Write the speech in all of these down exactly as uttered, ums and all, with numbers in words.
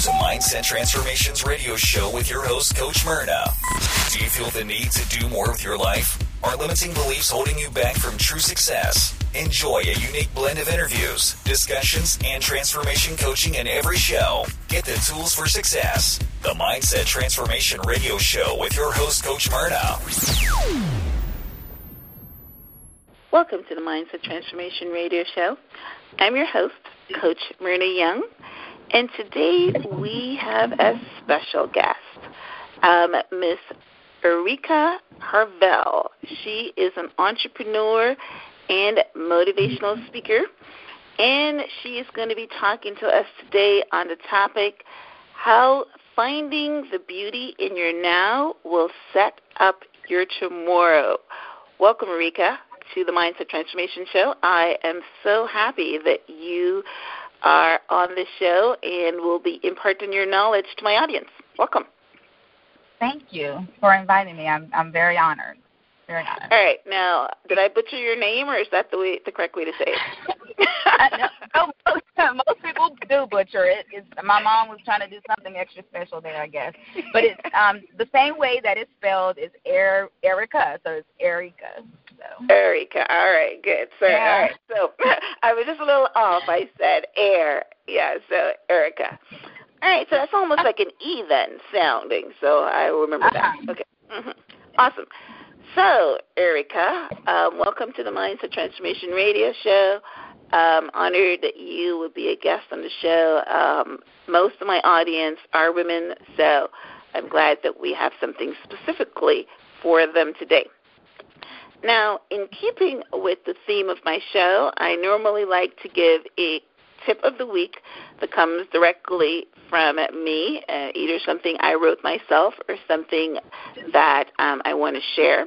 to Mindset Transformations Radio Show with your host, Coach Myrna. Do you feel the need to do more with your life? Are limiting beliefs holding you back from true success? Enjoy a unique blend of interviews, discussions, and transformation coaching in every show. Get the tools for success. The Mindset Transformation Radio Show with your host, Coach Myrna. Welcome to the Mindset Transformation Radio Show. I'm your host, Coach Myrna Young, and today we have a special guest, um, Miss Erika Harvell. She is an entrepreneur and motivational speaker, and she is going to be talking to us today on the topic, how finding the beauty in your now will set up your tomorrow. Welcome, Erika, to the Mindset Transformation Show. I am so happy that you are on the show and will be imparting your knowledge to my audience. Welcome. Thank you for inviting me. I'm I'm very honored. Very honored. All right. Now, did I butcher your name, or is that the way, the correct way to say it? no, most, most people do butcher it. It's, my mom was trying to do something extra special there, I guess. But it's um, the same way that it's spelled is er, Erika, so it's Erika. So. Erika. All right. Good. So, yeah. All right. So I was just a little off. I said air. Yeah. So Erika. All right, so that's almost like an E then sounding, so I remember that. Okay, mm-hmm. Awesome. So, Erika, um, welcome to the Mindset Transformation Radio Show. Um, honored that you would be a guest on the show. Um, most of my audience are women, so I'm glad that we have something specifically for them today. Now, in keeping with the theme of my show, I normally like to give a tip of the week that comes directly from me, uh, either something I wrote myself or something that um, I want to share.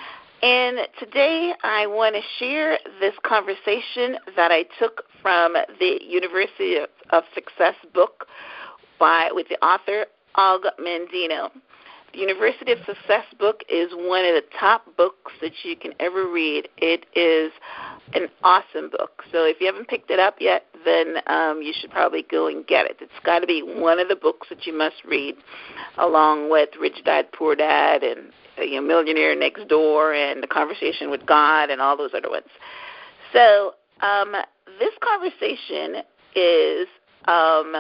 And today I want to share this conversation that I took from the University of, of Success book by with the author Og Mandino. The University of Success book is one of the top books that you can ever read. It is an awesome book. So if you haven't picked it up yet, then um, you should probably go and get it. It's got to be one of the books that you must read, along with Rich Dad, Poor Dad, and uh, you know, Millionaire Next Door, and The Conversation with God, and all those other ones. So um, this conversation is... Um,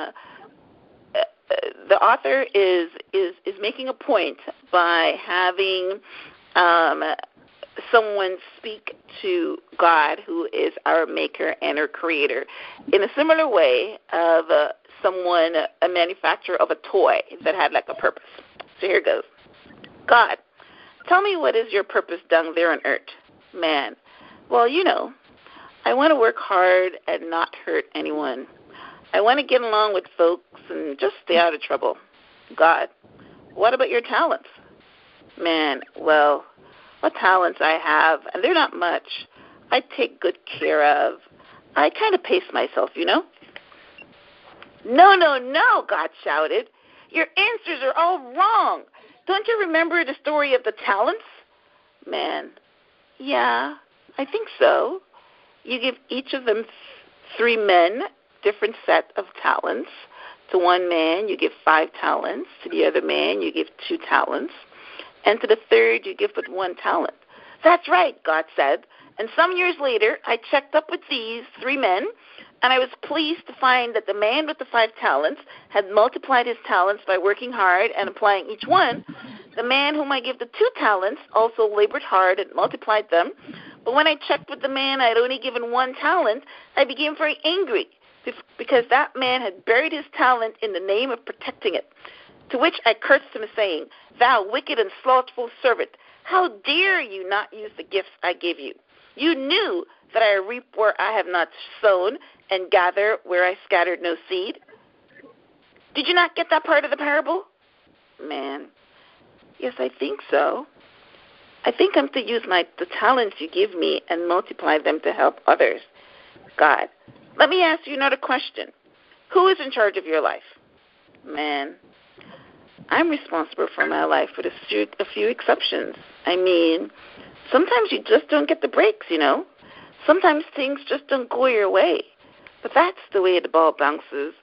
the author is, is, is making a point by having um, someone speak to God, who is our maker and our creator, in a similar way of uh, someone, a manufacturer of a toy that had like a purpose. So here goes. God, tell me, what is your purpose down there on earth? Man, well, you know, I want to work hard and not hurt anyone. I want to get along with folks and just stay out of trouble. God, what about your talents? Man, well, what talents I have, and they're not much, I take good care of. I kind of pace myself, you know? No, no, no, God shouted. Your answers are all wrong. Don't you remember the story of the talents? Man, yeah, I think so. You give each of them th- three men different set of talents. To one man, you give five talents. To the other man, you give two talents. And to the third, you give but one talent. That's right, God said. And some years later, I checked up with these three men, and I was pleased to find that the man with the five talents had multiplied his talents by working hard and applying each one. The man whom I give the two talents also labored hard and multiplied them. But when I checked with the man I had only given one talent, I became very angry, because that man had buried his talent in the name of protecting it. To which I cursed him, saying, Thou wicked and slothful servant, how dare you not use the gifts I gave you? You knew that I reap where I have not sown and gather where I scattered no seed. Did you not get that part of the parable? Man, yes, I think so. I think I'm to use my the talents you give me and multiply them to help others. God, let me ask you another question. Who is in charge of your life? Man, I'm responsible for my life with a few, a few exceptions. I mean, sometimes you just don't get the breaks, you know. Sometimes things just don't go your way. But that's the way the ball bounces.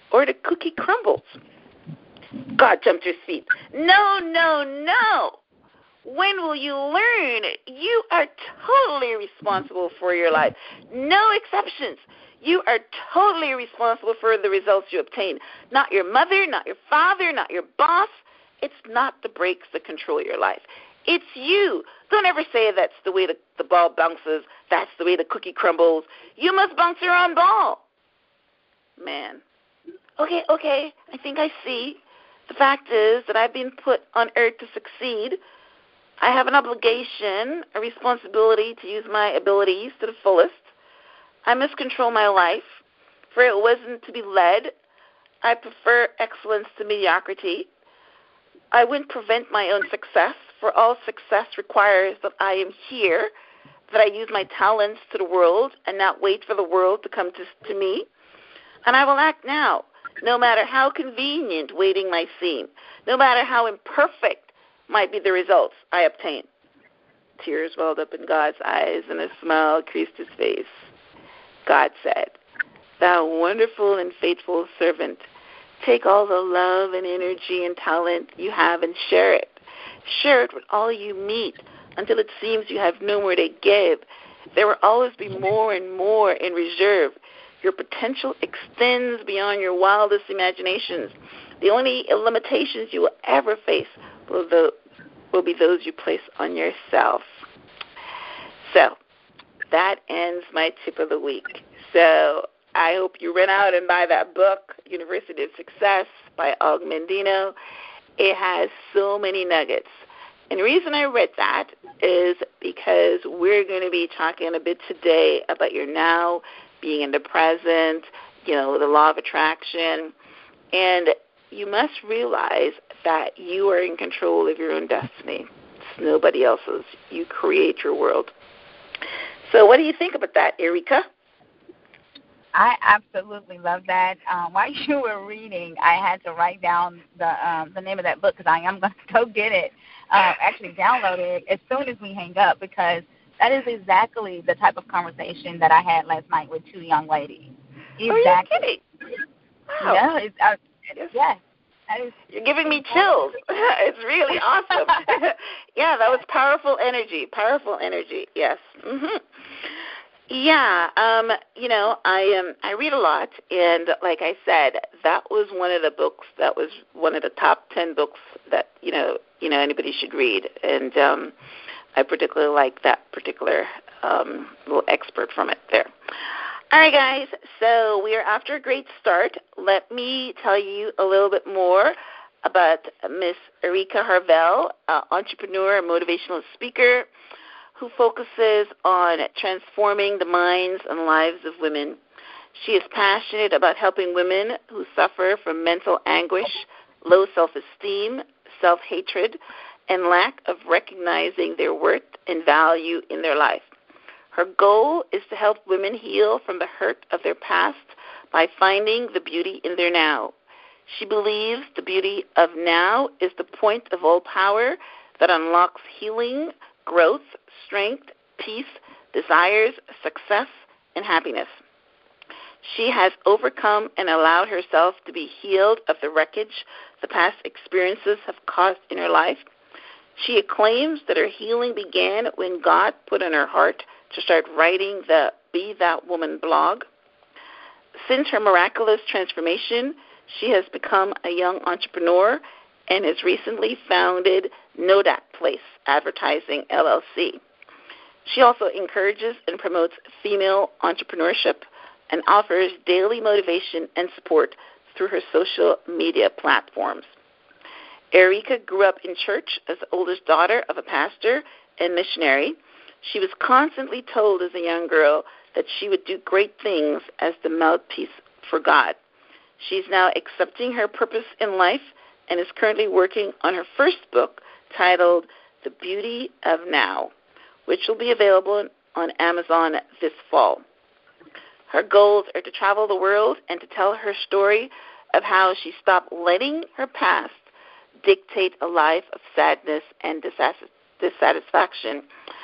or the cookie crumbles? God jumped to his feet. No, no, no. When will you learn? You are totally responsible for your life. No exceptions. You are totally responsible for the results you obtain. Not your mother, not your father, not your boss. It's not the brakes that control your life. It's you. Don't ever say that's the way the, the ball bounces, that's the way the cookie crumbles. You must bounce your own ball. Man. Okay, okay, I think I see. The fact is that I've been put on earth to succeed. I have an obligation, a responsibility to use my abilities to the fullest. I must control my life, for it wasn't to be led. I prefer excellence to mediocrity. I wouldn't prevent my own success, for all success requires that I am here, that I use my talents to the world and not wait for the world to come to, to me. And I will act now, no matter how convenient waiting might seem, no matter how imperfect might be the results I obtain. Tears welled up in God's eyes, and a smile creased his face. God said, "Thou wonderful and faithful servant, take all the love and energy and talent you have and share it. Share it with all you meet until it seems you have no more to give. There will always be more and more in reserve. Your potential extends beyond your wildest imaginations. The only limitations you will ever face will, the, will be those you place on yourself." So that ends my tip of the week. So I hope you run out and buy that book, University of Success by Og Mandino. It has so many nuggets. And the reason I read that is because we're going to be talking a bit today about your now, being in the present, you know, the law of attraction. And you must realize that you are in control of your own destiny. It's nobody else's. You create your world. So what do you think about that, Erica? I absolutely love that. Um, while you were reading, I had to write down the um, the name of that book because I am going to go get it, um, actually download it as soon as we hang up, because that is exactly the type of conversation that I had last night with two young ladies. Exactly. Are you kidding? Wow. Yeah, it's, uh, yes. That is, You're giving me chills. It's really awesome. Yeah, that was powerful energy, powerful energy, yes. Mm-hmm. Yeah, um, you know, I um, I read a lot, and like I said, that was one of the books that was one of the top ten books that, you know, you know anybody should read, and um, I particularly like that particular um, little expert from it there. All right, guys, so we are after a great start. Let me tell you a little bit more about Miss Erica Harvell, uh, entrepreneur and motivational speaker who focuses on transforming the minds and lives of women. She is passionate about helping women who suffer from mental anguish, low self-esteem, self-hatred, and lack of recognizing their worth and value in their life. Her goal is to help women heal from the hurt of their past by finding the beauty in their now. She believes the beauty of now is the point of all power that unlocks healing, growth, strength, peace, desires, success, and happiness. She has overcome and allowed herself to be healed of the wreckage the past experiences have caused in her life. She claims that her healing began when God put in her heart to start writing the Be That Woman blog. Since her miraculous transformation, she has become a young entrepreneur and has recently founded Know That Place Advertising, L L C. She also encourages and promotes female entrepreneurship and offers daily motivation and support through her social media platforms. Erica grew up in church as the oldest daughter of a pastor and missionary. She was constantly told as a young girl that she would do great things as the mouthpiece for God. She's now accepting her purpose in life and is currently working on her first book titled The Beauty of Now, which will be available on Amazon this fall. Her goals are to travel the world and to tell her story of how she stopped letting her past dictate a life of sadness and dissatisfaction,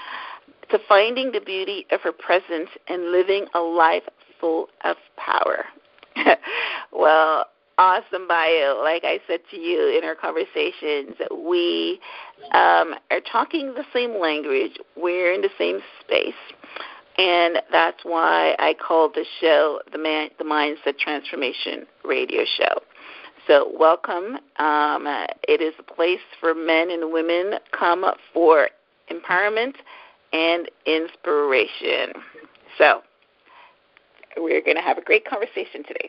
to finding the beauty of her present and living a life full of power. Well, awesome bio. Like I said to you in our conversations, we um, are talking the same language. We're in the same space. And that's why I called the show the, Man, the Mindset Transformation Radio Show. So welcome. Um, it is a place for men and women come for empowerment and inspiration. So we're going to have a great conversation today.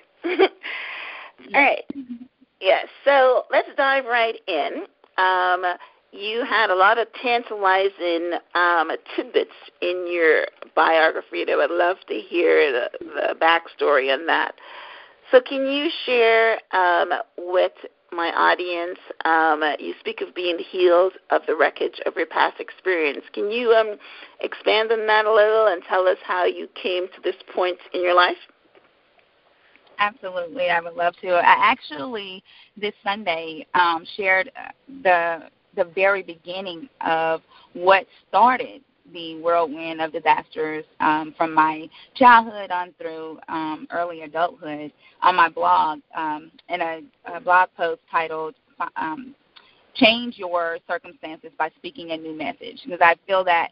All right. Yes, so let's dive right in. Um, you had a lot of tantalizing um, tidbits in your biography, and I would love to hear the, the backstory on that. So can you share um, with my audience, um, you speak of being healed of the wreckage of your past experience. Can you um, expand on that a little and tell us how you came to this point in your life? Absolutely, I would love to. I actually, this Sunday, um, shared the the very beginning of what started the whirlwind of disasters um, from my childhood on through um, early adulthood on my blog, um, in a, a blog post titled um, Change Your Circumstances by Speaking a New Message, because I feel that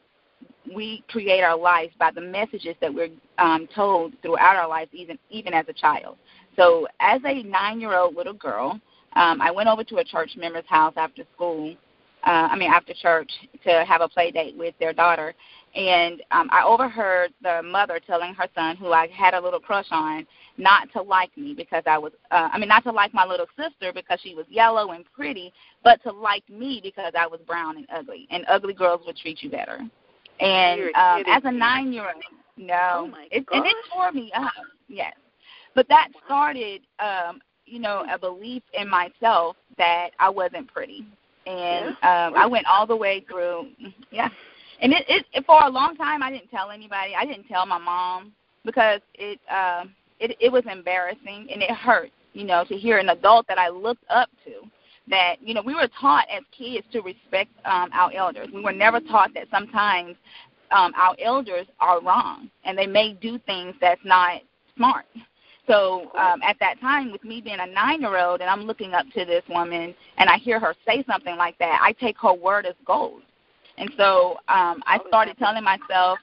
we create our lives by the messages that we're um, told throughout our lives, even even as a child. So as a nine-year-old little girl, um, I went over to a church member's house after school, uh, I mean after church, to have a play date with their daughter. And um, I overheard the mother telling her son, who I had a little crush on, not to like me because I was, uh, I mean, not to like my little sister because she was yellow and pretty, but to like me because I was brown and ugly. And ugly girls would treat you better. And um, as a nine-year-old, no, oh it, and it tore me up, yes. But that started, um, you know, a belief in myself that I wasn't pretty. And um, I went all the way through, yeah. And it, it, it for a long time, I didn't tell anybody. I didn't tell my mom because it, uh, it, it was embarrassing and it hurt, you know, to hear an adult that I looked up to. That, you know, we were taught as kids to respect um, our elders. We were never taught that sometimes um, our elders are wrong and they may do things that's not smart. So um, at that time, with me being a nine-year-old and I'm looking up to this woman and I hear her say something like that, I take her word as gold. And so um, I started telling myself,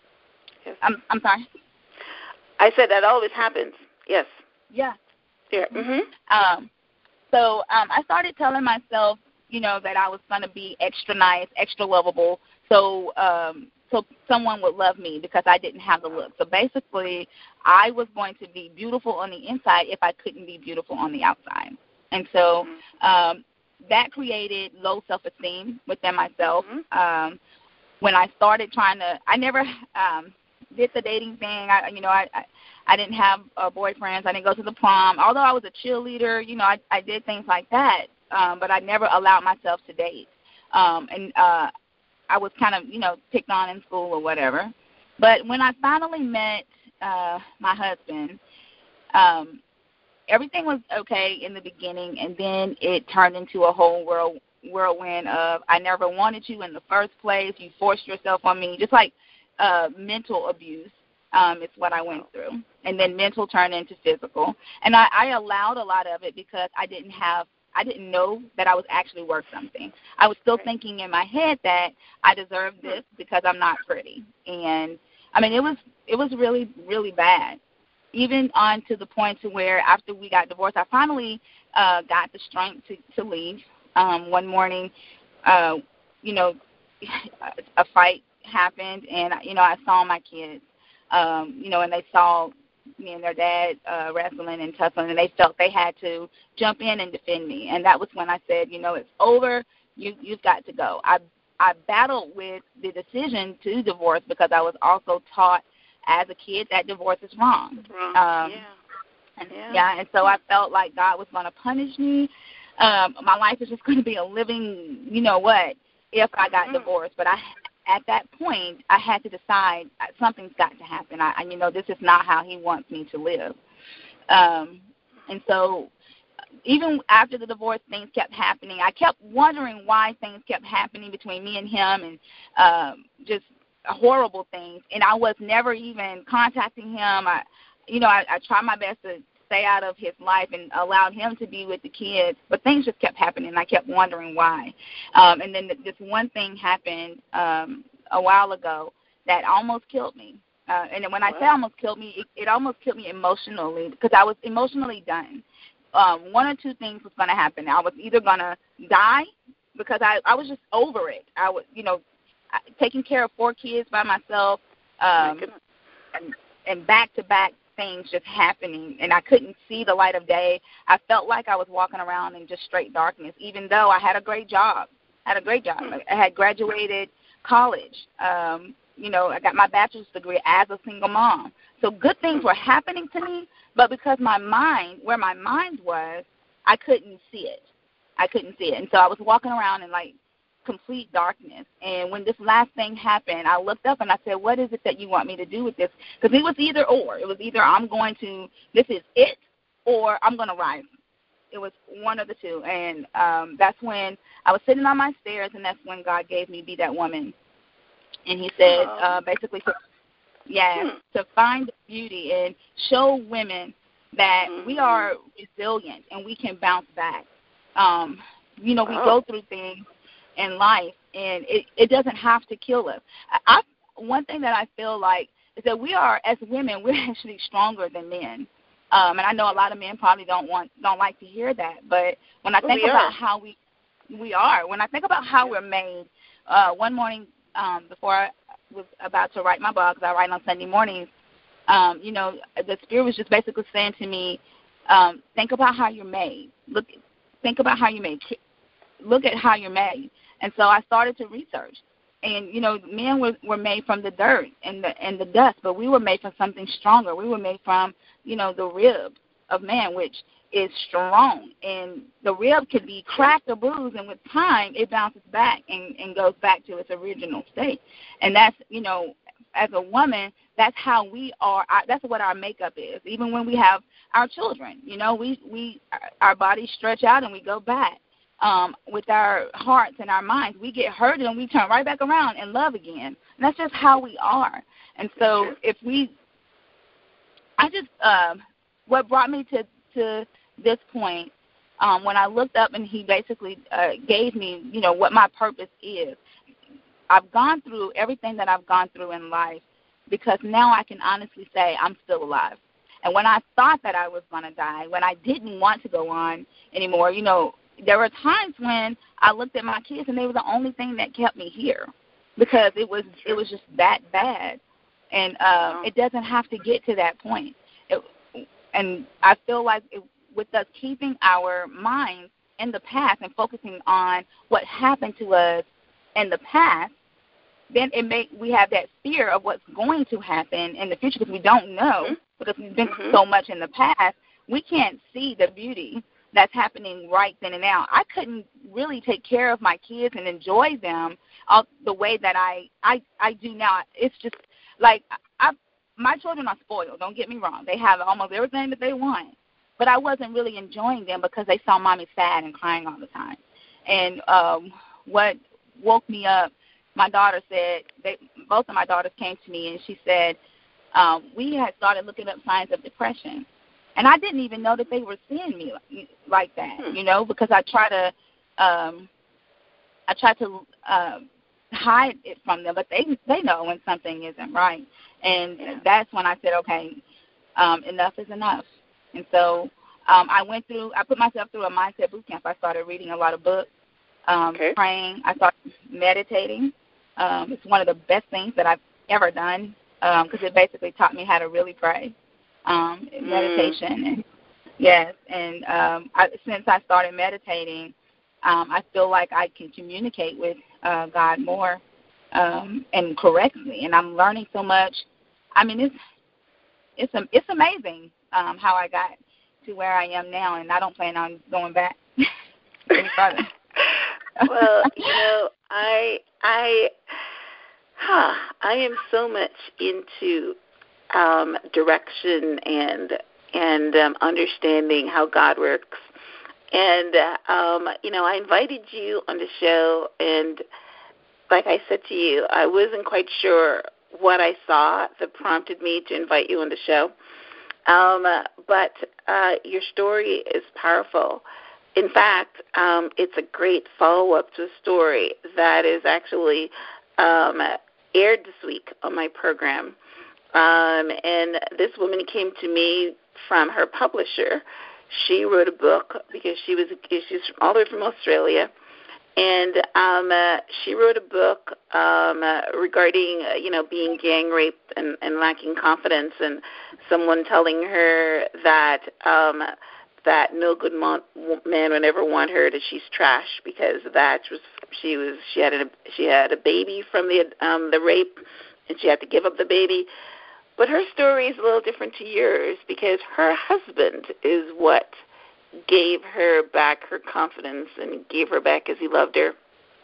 I'm, I'm sorry? I said that always happens, yes. Yeah. Yeah. Mm-hmm. Um, So um, I started telling myself, you know, that I was going to be extra nice, extra lovable, so um, so someone would love me because I didn't have the look. So basically, I was going to be beautiful on the inside if I couldn't be beautiful on the outside. And so um, that created low self-esteem within myself. Mm-hmm. Um, when I started trying to, I never um, did the dating thing. I, you know, I, I I didn't have uh, boyfriends. I didn't go to the prom. Although I was a cheerleader, you know, I, I did things like that, um, but I never allowed myself to date. Um, and uh, I was kind of, you know, picked on in school or whatever. But when I finally met uh, my husband, um, everything was okay in the beginning, and then it turned into a whole whirl, whirlwind of I never wanted you in the first place. You forced yourself on me, just like uh, mental abuse. Um, it's what I went through. And then mental turned into physical. And I, I allowed a lot of it because I didn't have, I didn't know that I was actually worth something. I was still thinking in my head that I deserved this because I'm not pretty. And, I mean, it was it was really, really bad. Even on to the point to where after we got divorced, I finally uh, got the strength to, to leave. Um, one morning, uh, you know, a fight happened, and, you know, I saw my kids. Um, you know, and they saw me and their dad uh, wrestling and tussling, and they felt they had to jump in and defend me. And that was when I said, you know, it's over. You, you've got to go. I I battled with the decision to divorce because I was also taught as a kid that divorce is wrong. Wrong. Um, yeah. And, yeah. yeah. And so I felt like God was going to punish me. Um, my life is just going to be a living, you know what, if I got mm-hmm. divorced. But I. At that point, I had to decide something's got to happen. I, I, you know, this is not how he wants me to live. Um, and so even after the divorce, things kept happening. I kept wondering why things kept happening between me and him and um, just horrible things. And I was never even contacting him. I, you know, I, I tried my best to stay out of his life and allowed him to be with the kids. But things just kept happening, and I kept wondering why. Um, and then this one thing happened um, a while ago that almost killed me. Uh, and when I say almost killed me, it, it almost killed me emotionally because I was emotionally done. Um, one or two things was going to happen. I was either going to die because I, I was just over it. I was, you know, taking care of four kids by myself, um, and, and back-to-back things just happening, and I couldn't see the light of day. I felt like I was walking around in just straight darkness, even though I had a great job. I had a great job. I had graduated college. Um, you know, I got my bachelor's degree as a single mom. So good things were happening to me, but because my mind, where my mind was, I couldn't see it. I couldn't see it. And so I was walking around in, like, complete darkness. And when this last thing happened, I looked up and I said, what is it that you want me to do with this? Because it was either or. It was either I'm going to, this is it, or I'm going to rise. It was one of the two. And um, that's when I was sitting on my stairs, and that's when God gave me Be That Woman. And he said, uh, basically, to, yeah, hmm. to find the beauty and show women that mm-hmm. we are resilient and we can bounce back. Um, you know, we oh. go through things in life, and it, it doesn't have to kill us. I, I, one thing that I feel like is that we are, as women, we're actually stronger than men. Um, and I know a lot of men probably don't want, don't like to hear that, but when I think we about are. how we, we are, when I think about how we're made, uh, one morning um, before I was about to write my blog, because I write on Sunday mornings, um, you know, the Spirit was just basically saying to me, um, think about how you're made. Look, think about how you're made. Look at how you're made. And so I started to research. And, you know, men were, were made from the dirt and the and the dust, but we were made from something stronger. We were made from, you know, the rib of man, which is strong. And the rib can be cracked or bruised, and with time it bounces back and, and goes back to its original state. And that's, you know, as a woman, that's how we are. That's what our makeup is. Even when we have our children, you know, we, we our bodies stretch out and we go back. Um, with our hearts and our minds, we get hurt and we turn right back around and love again. And that's just how we are. And so if we, I just, um, what brought me to, to this point, um, when I looked up and he basically uh, gave me, you know, what my purpose is. I've gone through everything that I've gone through in life because now I can honestly say I'm still alive. And when I thought that I was going to die, when I didn't want to go on anymore, you know, there were times when I looked at my kids and they were the only thing that kept me here because it was it was just that bad. And uh, it doesn't have to get to that point. It, and I feel like it, with us keeping our minds in the past and focusing on what happened to us in the past, then it make we have that fear of what's going to happen in the future because we don't know mm-hmm. because we've been mm-hmm. so much in the past. We can't see the beauty that's happening right then and now. I couldn't really take care of my kids and enjoy them all the way that I, I, I do now. It's just like I, my children are spoiled, don't get me wrong. They have almost everything that they want. But I wasn't really enjoying them because they saw mommy sad and crying all the time. And um, what woke me up, my daughter said, they, both of my daughters came to me and she said, um, we had started looking up signs of depression. And I didn't even know that they were seeing me like, like that, hmm. you know, because I try to, um, I try to uh, hide it from them, but they they know when something isn't right, and yeah. that's when I said, okay, um, enough is enough. And so um, I went through, I put myself through a mindset boot camp. I started reading a lot of books, um, okay. praying. I started meditating. Um, it's one of the best things that I've ever done because um, it basically taught me how to really pray. Um, meditation, and yes, and um, I, since I started meditating, um, I feel like I can communicate with uh, God more um, and correctly, and I'm learning so much. I mean, it's it's it's amazing um, how I got to where I am now, and I don't plan on going back any further. Well, you know, I I huh, I am so much into Um, direction and and um, understanding how God works. And, uh, um, you know, I invited you on the show, and like I said to you, I wasn't quite sure what I saw that prompted me to invite you on the show. Um, but uh, your story is powerful. In fact, um, it's a great follow-up to a story that is actually um, aired this week on my program. Um, and this woman came to me from her publisher. She wrote a book because she was she's all the way from Australia. And um, uh, she wrote a book um, uh, regarding, uh, you know, being gang raped and, and lacking confidence, and someone telling her that um, that no good man would ever want her, that she's trash because that was she was she had a she had a baby from the um, the rape, and she had to give up the baby. But her story is a little different to yours because her husband is what gave her back her confidence and gave her back as he loved her.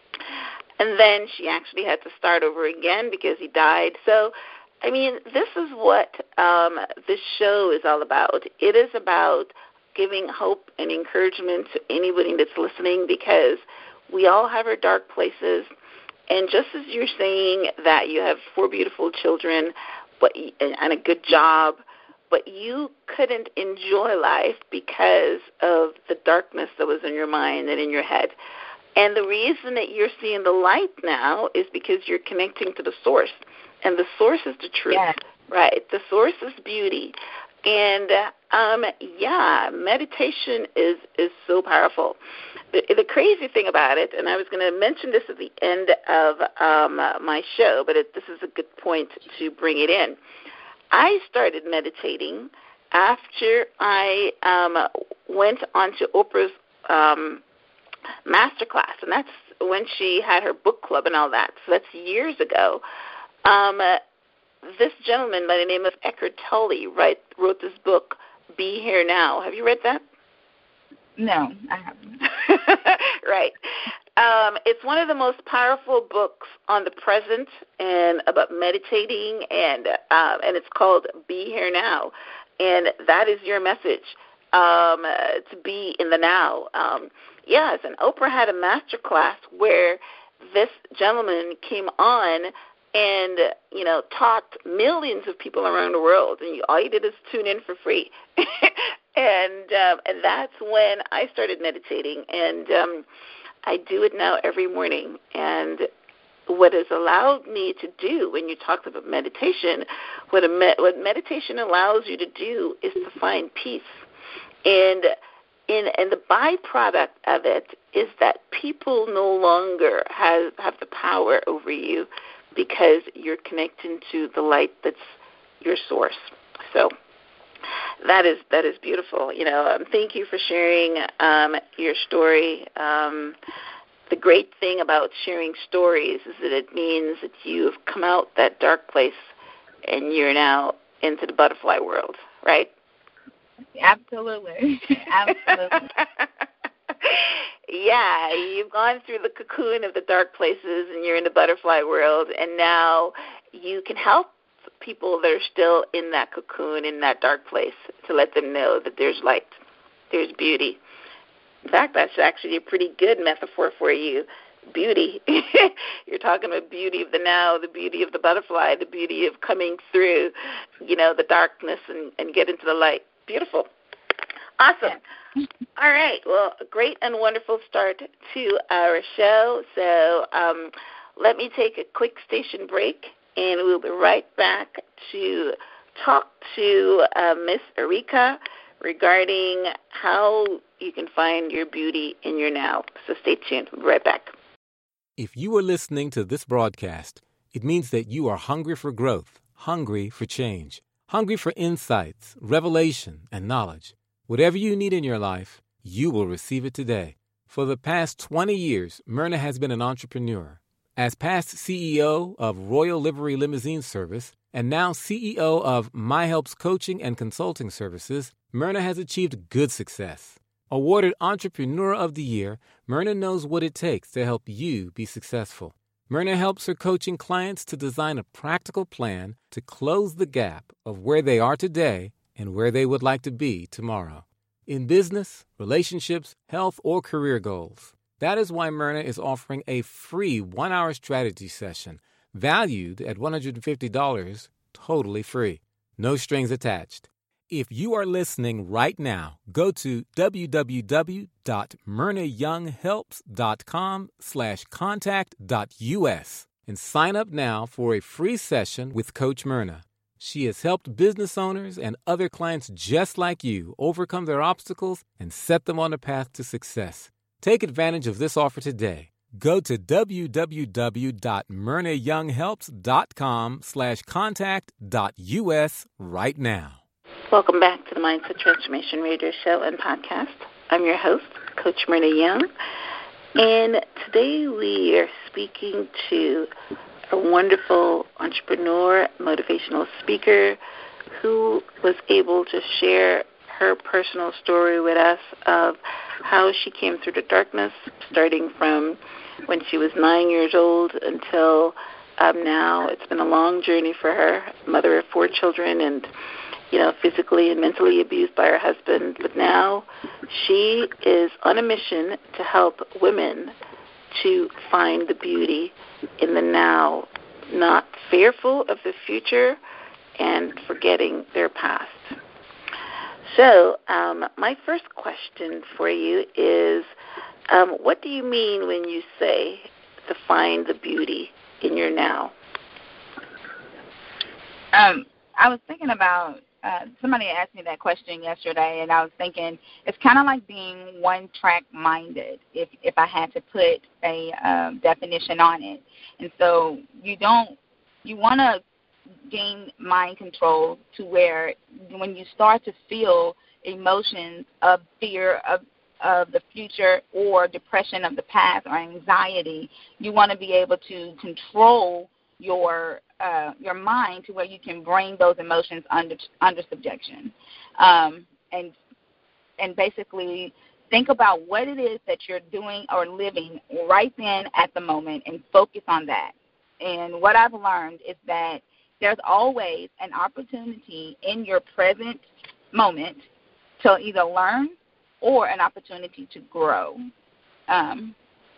And then she actually had to start over again because he died. So, I mean, this is what um, this show is all about. It is about giving hope and encouragement to anybody that's listening, because we all have our dark places. And just as you're saying that you have four beautiful children but and a good job, but you couldn't enjoy life because of the darkness that was in your mind and in your head. And the reason that you're seeing the light now is because you're connecting to the source. And the source is the truth, yeah. right? The source is beauty. And, um, yeah, meditation is, is so powerful. The, the crazy thing about it, and I was going to mention this at the end of um, my show, but it, this is a good point to bring it in. I started meditating after I um, went on to Oprah's um, masterclass, and that's when she had her book club and all that. So that's years ago. Um, uh, this gentleman by the name of Eckhart Tolle write, wrote this book, Be Here Now. Have you read that? No, I haven't. Right. Um, it's one of the most powerful books on the present and about meditating, and uh, and it's called Be Here Now, and that is your message, um, uh, to be in the now. Um, yes, and Oprah had a master class where this gentleman came on and, you know, taught millions of people around the world, and you, all you did is tune in for free. and um, and that's when I started meditating, and um, I do it now every morning. And what has allowed me to do, when you talk about meditation, what, a me- what meditation allows you to do is to find peace. And, in, and the byproduct of it is that people no longer have, have the power over you because you're connecting to the light that's your source. So that is that is beautiful. You know, um, thank you for sharing um, your story. Um, the great thing about sharing stories is that it means that you've come out that dark place and you're now into the butterfly world, right? Absolutely. Absolutely. Yeah, you've gone through the cocoon of the dark places and you're in the butterfly world, and now you can help people that are still in that cocoon, in that dark place, to let them know that there's light, there's beauty. In fact, that's actually a pretty good metaphor for you, beauty. You're talking about beauty of the now, the beauty of the butterfly, the beauty of coming through, you know, the darkness and, and get into the light. Beautiful. Awesome. All right. Well, a great and wonderful start to our show. So um, let me take a quick station break, and we'll be right back to talk to uh, Miss Erika regarding how you can find your beauty in your now. So stay tuned. We'll be right back. If you are listening to this broadcast, it means that you are hungry for growth, hungry for change, hungry for insights, revelation, and knowledge. Whatever you need in your life, you will receive it today. For the past twenty years, Myrna has been an entrepreneur. As past C E O of Royal Livery Limousine Service and now C E O of My Helps Coaching and Consulting Services, Myrna has achieved good success. Awarded Entrepreneur of the Year, Myrna knows what it takes to help you be successful. Myrna helps her coaching clients to design a practical plan to close the gap of where they are today and where they would like to be tomorrow. In business, relationships, health, or career goals. That is why Myrna is offering a free one-hour strategy session valued at one hundred fifty dollars, totally free. No strings attached. If you are listening right now, go to www.myrnayounghelps.com slash contact.us and sign up now for a free session with Coach Myrna. She has helped business owners and other clients just like you overcome their obstacles and set them on a path to success. Take advantage of this offer today. Go to www.myrnayounghelps.com slash contact.us right now. Welcome back to the Mindset Transformation Radio Show and Podcast. I'm your host, Coach Myrna Young, and today we are speaking to a wonderful entrepreneur, motivational speaker who was able to share her personal story with us of how she came through the darkness, starting from when she was nine years old until um, now. It's been a long journey for her, mother of four children, and you know, physically and mentally abused by her husband. But now she is on a mission to help women to find the beauty in the now, not fearful of the future and forgetting their past. So um, my first question for you is, um, what do you mean when you say to find the beauty in your now? Um, I was thinking about Uh, somebody asked me that question yesterday, and I was thinking it's kind of like being one-track minded, if if I had to put a um, definition on it. And so you don't, you want to gain mind control to where when you start to feel emotions of fear of of the future or depression of the past or anxiety, you want to be able to control your uh, your mind to where you can bring those emotions under under subjection, um, and and basically think about what it is that you're doing or living right then at the moment and focus on that. And what I've learned is that there's always an opportunity in your present moment to either learn or an opportunity to grow. Um,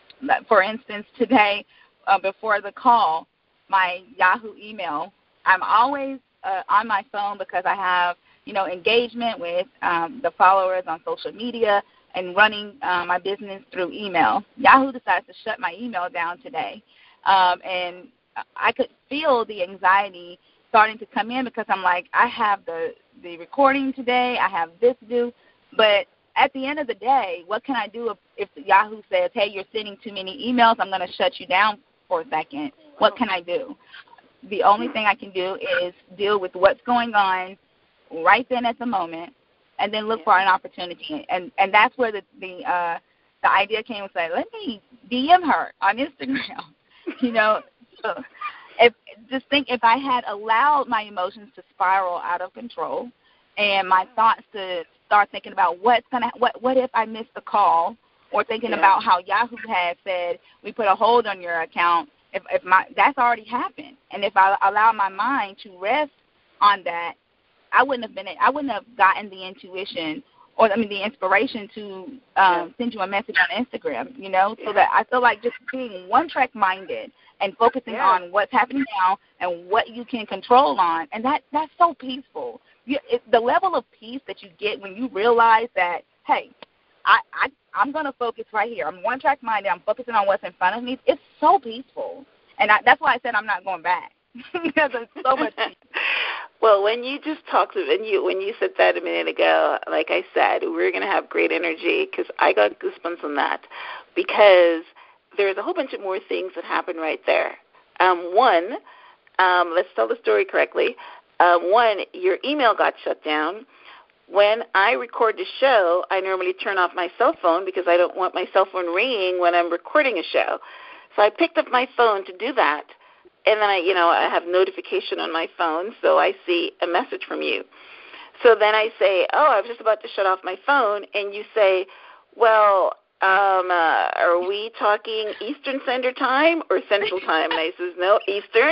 for instance, today uh, before the call, my Yahoo email, I'm always uh, on my phone because I have, you know, engagement with um, the followers on social media and running uh, my business through email. Yahoo decides to shut my email down today. Um, and I could feel the anxiety starting to come in because I'm like, I have the, the recording today, I have this to do, but at the end of the day, what can I do if, if Yahoo says, hey, you're sending too many emails, I'm going to shut you down for a second? What can I do? The only thing I can do is deal with what's going on right then at the moment, and then look for an opportunity. And and that's where the the uh, the idea came to say, let me D M her on Instagram. you know, so if just think if I had allowed my emotions to spiral out of control, and my thoughts to start thinking about what's gonna what what if I miss the call, or thinking yeah. about how Yahoo had said we put a hold on your account. If, if my that's already happened, and if I allow my mind to rest on that, I wouldn't have been I wouldn't have gotten the intuition or I mean the inspiration to um, yeah. send you a message on Instagram. You know, yeah. so that I feel like just being one track minded and focusing yeah. on what's happening now and what you can control on, and that that's so peaceful. You, it, the level of peace that you get when you realize that, hey, I, I, I'm going to focus right here. I'm one-track minded. I'm focusing on what's in front of me. It's so peaceful. And I, that's why I said I'm not going back because it's so much peace. Well, when you just talked, when you, when you said that a minute ago, like I said, we're going to have great energy because I got goosebumps on that because there's a whole bunch of more things that happen right there. Um, one, um, let's tell the story correctly. Um, one, your email got shut down. When I record the show, I normally turn off my cell phone because I don't want my cell phone ringing when I'm recording a show. So I picked up my phone to do that, and then I, you know, I have notification on my phone, so I see a message from you. So then I say, oh, I was just about to shut off my phone, and you say, well, um, uh, are we talking Eastern Standard Time or Central Time? And I says, no, Eastern.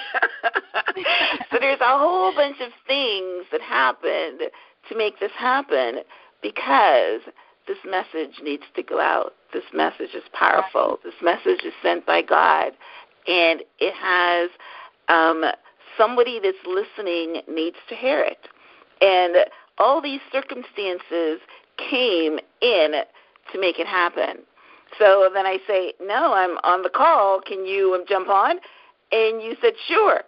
So there's a whole bunch of things that happened to make this happen because this message needs to go out. This message is powerful. This message is sent by God, and it has um, somebody that's listening needs to hear it. And all these circumstances came in to make it happen. So then I say, no, I'm on the call. Can you um, jump on? And you said, sure.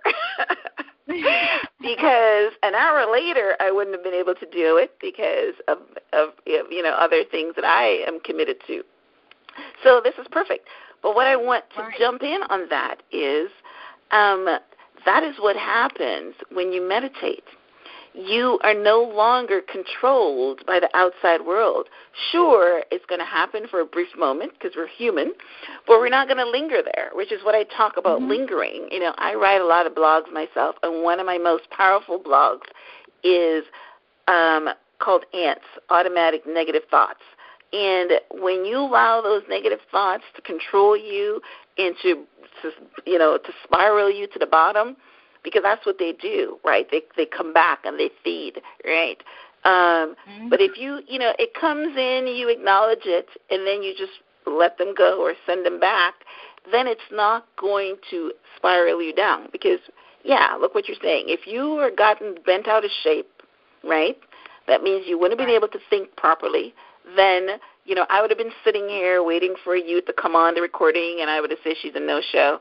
Because an hour later, I wouldn't have been able to do it because of, of, you know, other things that I am committed to. So this is perfect. But what I want to right. jump in on that is um, that is what happens when you meditate. You are no longer controlled by the outside world. Sure, it's going to happen for a brief moment because we're human, but we're not going to linger there, which is what I talk about mm-hmm. lingering. You know, I write a lot of blogs myself, and one of my most powerful blogs is um, called ANTS, Automatic Negative Thoughts. And when you allow those negative thoughts to control you and to, to you know, to spiral you to the bottom, because that's what they do, right? They they come back and they feed, right? Um, mm-hmm. But if you, you know, it comes in, you acknowledge it, and then you just let them go or send them back, then it's not going to spiral you down. Because, yeah, look what you're saying. If you are gotten bent out of shape, right, that means you wouldn't have been able to think properly. Then, you know, I would have been sitting here waiting for you to come on the recording, and I would have said she's a no-show.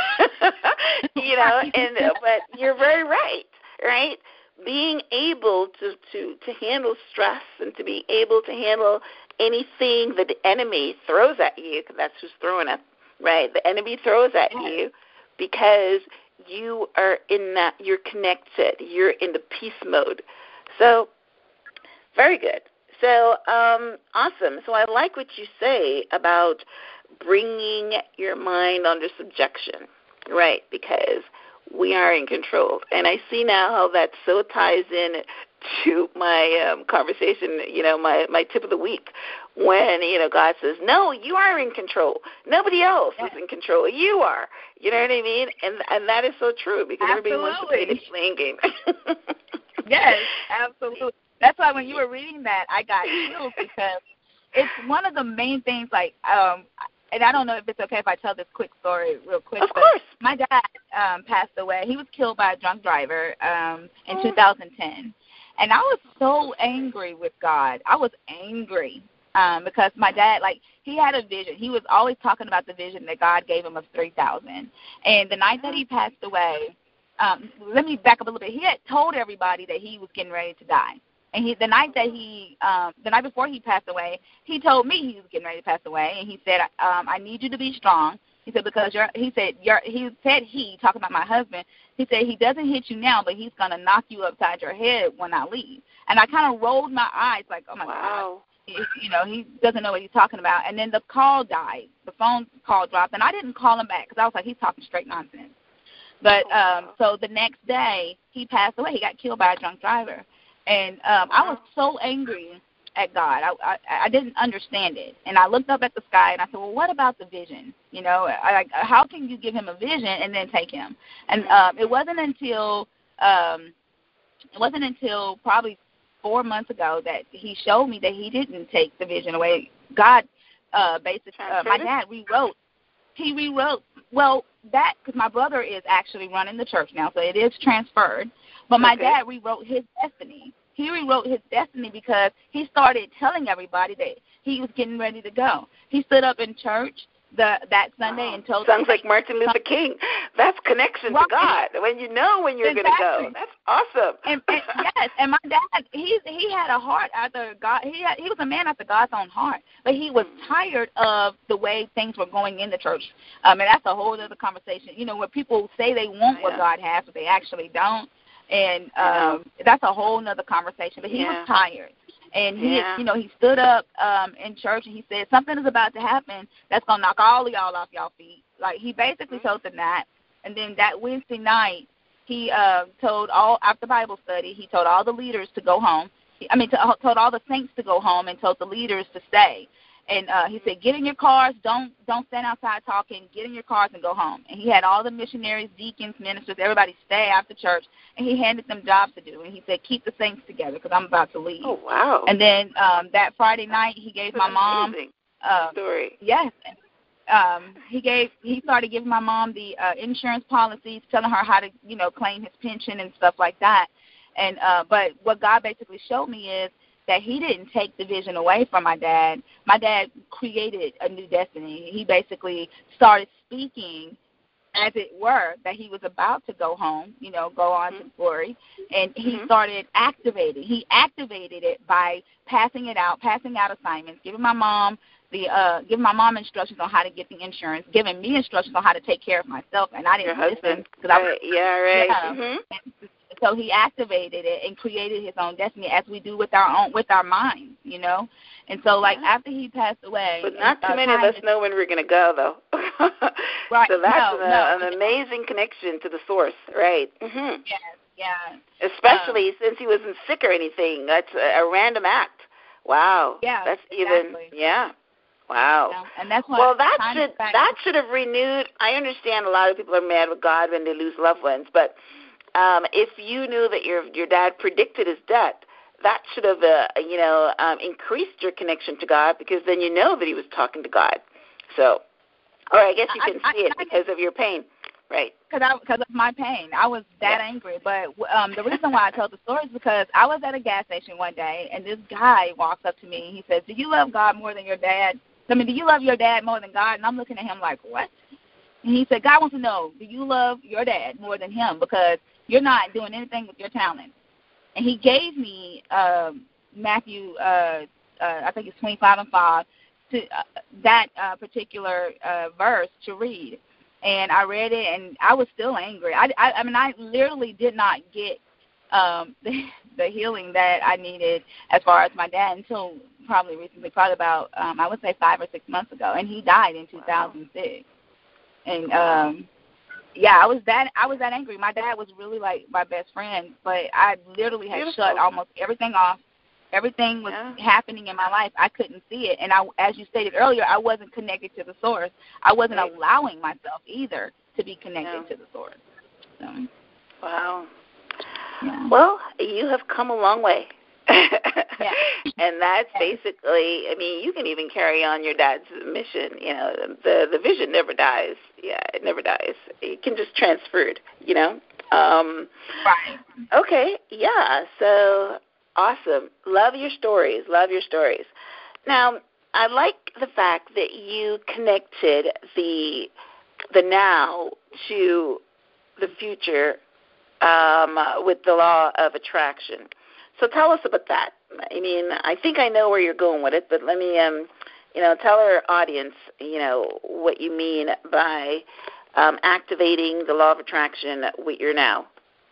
you know, and but you're very right, right? Being able to, to, to handle stress and to be able to handle anything that the enemy throws at you, because that's who's throwing it, right? The enemy throws at you because you are in that, you're connected, you're in the peace mode. So, very good. So, um, awesome. So I like what you say about bringing your mind under subjection, right, because we are in control. And I see now how that so ties in to my um, conversation, you know, my, my tip of the week, when, you know, God says, no, you are in control. Nobody else yes. is in control. You are. You know what I mean? And and that is so true, because absolutely. Everybody wants to play this playing game. Yes, absolutely. That's why when you were reading that, I got chills, because it's one of the main things, like, um, and I don't know if it's okay if I tell this quick story real quick. Of course. My dad um, passed away. He was killed by a drunk driver um, in two thousand ten. And I was so angry with God. I was angry um, because my dad, like, he had a vision. He was always talking about the vision that God gave him of three thousand. And the night that he passed away, um, let me back up a little bit. He had told everybody that he was getting ready to die. And he, the night that he, um, the night before he passed away, he told me he was getting ready to pass away, and he said, um, "I need you to be strong." He said, "Because you're," he said, "you're," he said, he talking about my husband. He said, "He doesn't hit you now, but he's gonna knock you upside your head when I leave." And I kind of rolled my eyes, like, "Oh my wow. God." He, you know, he doesn't know what he's talking about. And then the call died. The phone call dropped, and I didn't call him back because I was like, he's talking straight nonsense. But um, so the next day, he passed away. He got killed by a drunk driver. And um, I was so angry at God. I, I I didn't understand it. And I looked up at the sky, and I said, well, what about the vision? You know, I, how can you give him a vision and then take him? And um, it wasn't until um, it wasn't until probably four months ago that he showed me that he didn't take the vision away. God, uh, basically, uh, my dad rewrote. He rewrote, well, that, because my brother is actually running the church now, so it is transferred. But my okay. dad rewrote his destiny. He rewrote his destiny because he started telling everybody that he was getting ready to go. He stood up in church the that Sunday wow. and told Sounds like Martin Luther King. That's connection right. to God. When you know when you're exactly. going to go. That's awesome. And, and yes, and my dad, he he had a heart after God. He had, he was a man after God's own heart, but he was tired of the way things were going in the church. Um, and that's a whole other conversation. You know, where people say they want yeah. what God has, but they actually don't. And um, that's a whole nother conversation. But he yeah. was tired. And he, yeah. you know, he stood up um, in church and he said, something is about to happen that's going to knock all of y'all off y'all feet. Like, he basically mm-hmm. told them that. And then that Wednesday night, he uh, told all, after Bible study, he told all the leaders to go home. I mean, to, uh, told all the saints to go home and told the leaders to stay. And uh, he said, get in your cars. Don't don't stand outside talking. Get in your cars and go home. And he had all the missionaries, deacons, ministers, everybody stay after church. And he handed them jobs to do. And he said, keep the saints together because I'm about to leave. Oh, wow. And then um, that Friday night, he gave That's my mom. Amazing uh, story. Yes. Um, he gave. He started giving my mom the uh, insurance policies, telling her how to, you know, claim his pension and stuff like that. And uh, but what God basically showed me is that he didn't take the vision away from my dad. My dad created a new destiny. He basically started speaking, as it were, that he was about to go home, you know, go on mm-hmm. to glory. And he mm-hmm. started activating. He activated it by passing it out, passing out assignments, giving my mom the uh, giving my mom instructions on how to get the insurance, giving me instructions on how to take care of myself, and I didn't Your listen. Cause right. I was, yeah, right. Yeah. Mm-hmm. So he activated it and created his own destiny, as we do with our own, with our minds, you know. And so, like, yeah. after he passed away, but not too uh, many of us know when we're going to go, though. Right. So that's no, a, no. an amazing connection to the source, right? Mm-hmm. Yes, yeah. Especially um, since he wasn't sick or anything. That's a, a random act. Wow. Yeah. That's exactly. even. Yeah. Wow. Yeah. And that's what well, that should that should have renewed. I understand a lot of people are mad with God when they lose loved ones, but. Um, if you knew that your your dad predicted his death, that should have, uh, you know, um, increased your connection to God, because then you know that he was talking to God. So, or I guess you can I, see I, it I, because of your pain, right? Because because of my pain, I was that yeah. angry. But um, the reason why I told the story is because I was at a gas station one day, and this guy walks up to me and he says, "Do you love God more than your dad? I mean, do you love your dad more than God?" And I'm looking at him like, "What?" And he said, "God wants to know, do you love your dad more than him? Because you're not doing anything with your talent." And he gave me um, Matthew, uh, uh, I think it's twenty-five and five, to uh, that uh, particular uh, verse to read. And I read it, and I was still angry. I, I, I mean, I literally did not get um, the, the healing that I needed as far as my dad until probably recently, probably about, um, I would say five or six months ago. And he died in two thousand six. And, um Yeah, I was that I was that angry. My dad was really like my best friend, but I literally had Beautiful. shut almost everything off. Everything was yeah. happening in my life. I couldn't see it, and I, as you stated earlier, I wasn't connected to the source. I wasn't right. allowing myself either to be connected yeah. to the source. So. Wow. Yeah. Well, you have come a long way. yeah. And that's basically, I mean, you can even carry on your dad's mission. You know, the the vision never dies. Yeah, it never dies. It can just transfer it, you know. Um, right. Okay, yeah, so awesome. Love your stories. Love your stories. Now, I like the fact that you connected the the now to the future um, with the law of attraction. So tell us about that. I mean, I think I know where you're going with it, but let me, um, you know, tell our audience, you know, what you mean by um, activating the law of attraction with your now.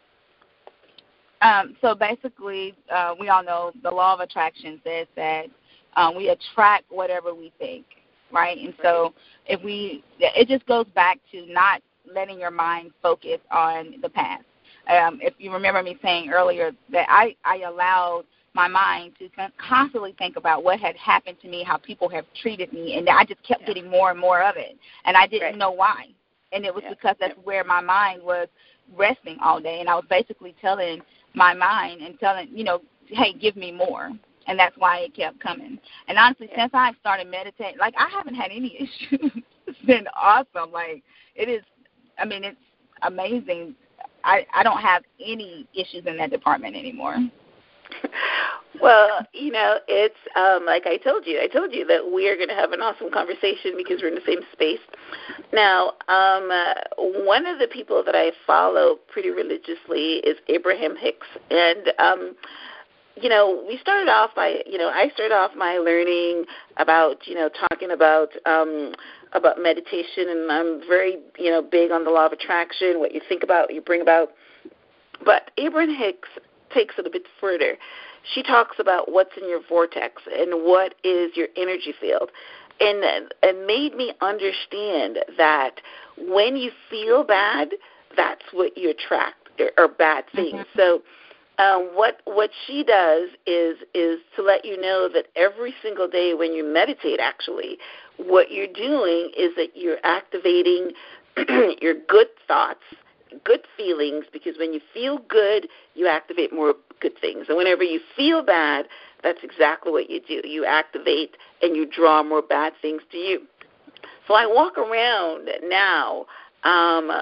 Um, so basically, uh, we all know the law of attraction says that um, we attract whatever we think, right? And so if we, it just goes back to not letting your mind focus on the past. Um, if you remember me saying earlier that I, I allowed my mind to constantly think about what had happened to me, how people have treated me, and I just kept yeah. getting more and more of it, and I didn't right. know why. And it was yeah. because that's yeah. where my mind was resting all day, and I was basically telling my mind and telling, you know, hey, give me more. And that's why it kept coming. And honestly, yeah. since I've started meditating, like, I haven't had any issues. It's been awesome. Like, it is, I mean, it's amazing. I, I don't have any issues in that department anymore. Well, you know, it's um, like I told you. I told you that we are going to have an awesome conversation because we're in the same space. Now, um, uh, one of the people that I follow pretty religiously is Abraham Hicks. And, um, you know, we started off by, you know, I started off my learning about, you know, talking about um, about meditation, and I'm very, you know, big on the law of attraction, what you think about, you bring about. But Abraham Hicks takes it a bit further. She talks about what's in your vortex and what is your energy field. And it made me understand that when you feel bad, that's what you attract, or, or bad things. Mm-hmm. So um, what what she does is is to let you know that every single day when you meditate, actually, what you're doing is that you're activating your good thoughts, good feelings, because when you feel good, you activate more good things. And whenever you feel bad, that's exactly what you do. You activate and you draw more bad things to you. So I walk around now um, uh,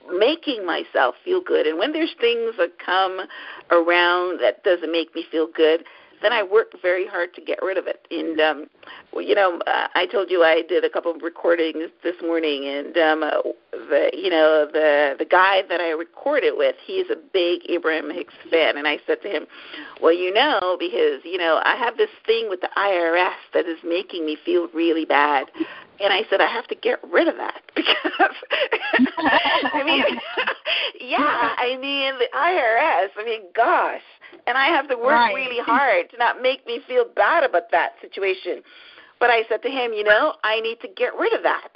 making myself feel good. And when there's things that come around that doesn't make me feel good, then I work very hard to get rid of it. And, um, well, you know, uh, I told you I did a couple of recordings this morning, and um, uh, the, you know, the the guy that I recorded with, he's a big Abraham Hicks fan, and I said to him, well, you know, because, you know, I have this thing with the I R S that is making me feel really bad. And I said, I have to get rid of that because, I mean, yeah, I mean, the I R S, I mean, gosh. And I have to work right. really hard to not make me feel bad about that situation. But I said to him, you know, I need to get rid of that.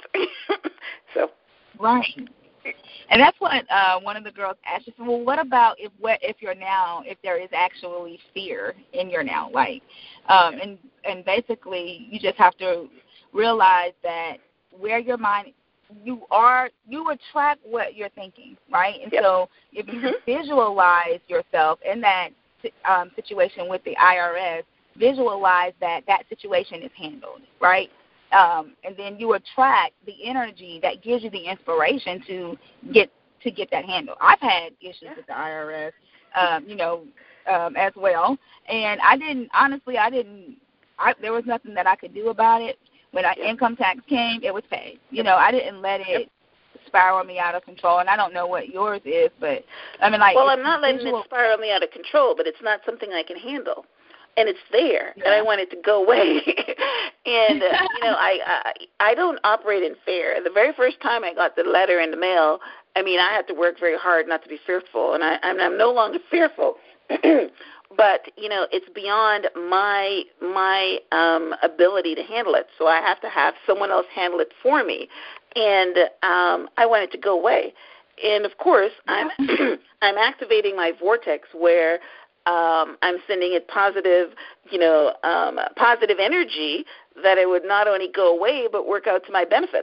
so. Right. And that's what uh, one of the girls asked you. Well, what about if what if you're now, if there is actually fear in your now life? Um, and, and basically you just have to realize that where your mind, you are, you attract what you're thinking, right? And yep. so if you mm-hmm. visualize yourself in that um, situation with the I R S, visualize that that situation is handled, right? Um, and then you attract the energy that gives you the inspiration to get to get that handled. I've had issues yeah. with the I R S, um, you know, um, as well, and I didn't, honestly, I didn't, I, there was nothing that I could do about it. When our income tax came, it was paid. You know, I didn't let it yep. spiral me out of control, and I don't know what yours is, but, I mean, like. Well, I'm not letting visual. it spiral me out of control, but it's not something I can handle. And it's there, yeah. and I want it to go away. and, uh, you know, I, I I don't operate in fear. The very first time I got the letter in the mail, I mean, I had to work very hard not to be fearful, and I, I'm, I'm no longer fearful. But, you know, it's beyond my my um, ability to handle it, so I have to have someone else handle it for me. And um, I want it to go away. And, of course, I'm I'm activating my vortex where um, I'm sending it positive, you know, um, positive energy that it would not only go away but work out to my benefit.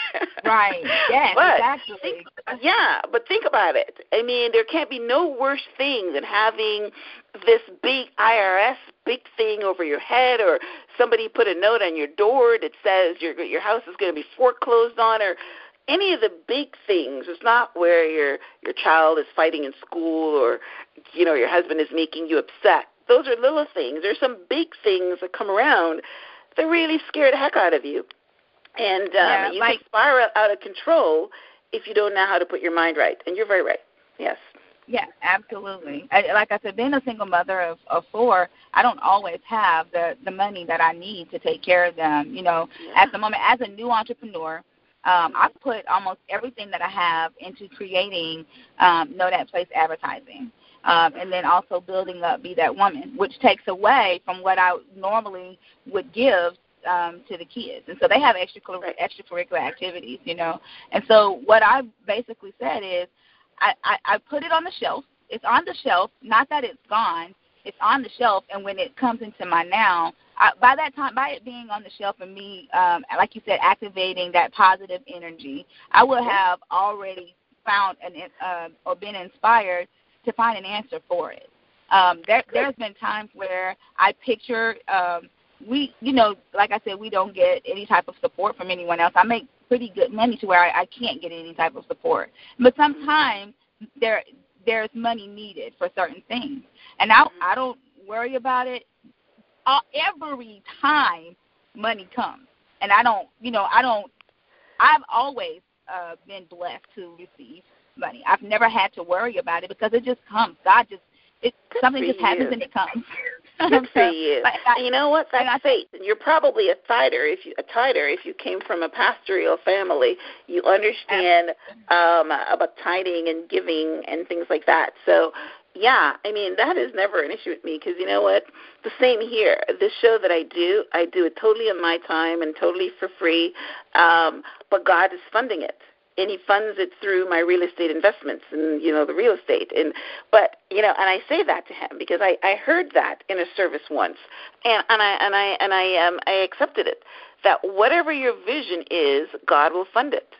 Right. Yes, but exactly. Think, yeah, but think about it. I mean, there can't be no worse thing than having this big I R S big thing over your head, or somebody put a note on your door that says your your house is going to be foreclosed on, or any of the big things. It's not where your your child is fighting in school, or, you know, your husband is making you upset. Those are little things. There's some big things that come around that really scare the heck out of you. And um, yeah, you like, can spiral out of control if you don't know how to put your mind right. And you're very right. Yes. Yeah, absolutely. I, like I said, being a single mother of, of four, I don't always have the, the money that I need to take care of them. You know, yeah. at the moment, as a new entrepreneur, um, I've put almost everything that I have into creating um, Know That Place advertising. Um, and then also building up Be That Woman, which takes away from what I normally would give um, to the kids. And so they have extracurricular, extracurricular activities, you know. And so what I basically said is I, I, I put it on the shelf. It's on the shelf, not that it's gone. It's on the shelf, and when it comes into my now, I, by that time, by it being on the shelf and me, um, like you said, activating that positive energy, I will have already found an, uh, or been inspired to find an answer for it. Um, there, there's been times where I picture, um, we, you know, like I said, we don't get any type of support from anyone else. I make pretty good money to where I, I can't get any type of support. But sometimes there there's money needed for certain things. And I, I don't worry about it. Uh, every time money comes. And I don't, you know, I don't, I've always uh, been blessed to receive money. I've never had to worry about it because it just comes. God just, it Good something just happens you. and it comes. Good for you. But I, you know what? That's I, faith. And you're probably a tither if you a tither if you came from a pastoral family. You understand um, about tithing and giving and things like that. So, yeah, I mean, that is never an issue with me because you know what? The same here. This show that I do, I do it totally on my time and totally for free, um, but God is funding it. And he funds it through my real estate investments and, you know, the real estate. And but, you know, and I say that to him because I, I heard that in a service once. And, and I and I and I um I accepted it. That whatever your vision is, God will fund it.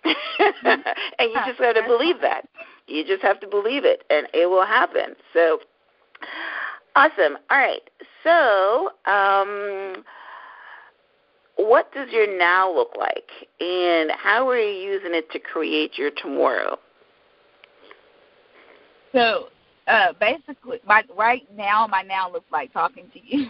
And you just have to believe that. You just have to believe it and it will happen. So awesome. All right. So um what does your now look like, and how are you using it to create your tomorrow? So uh, basically, my, right now, my now looks like talking to you.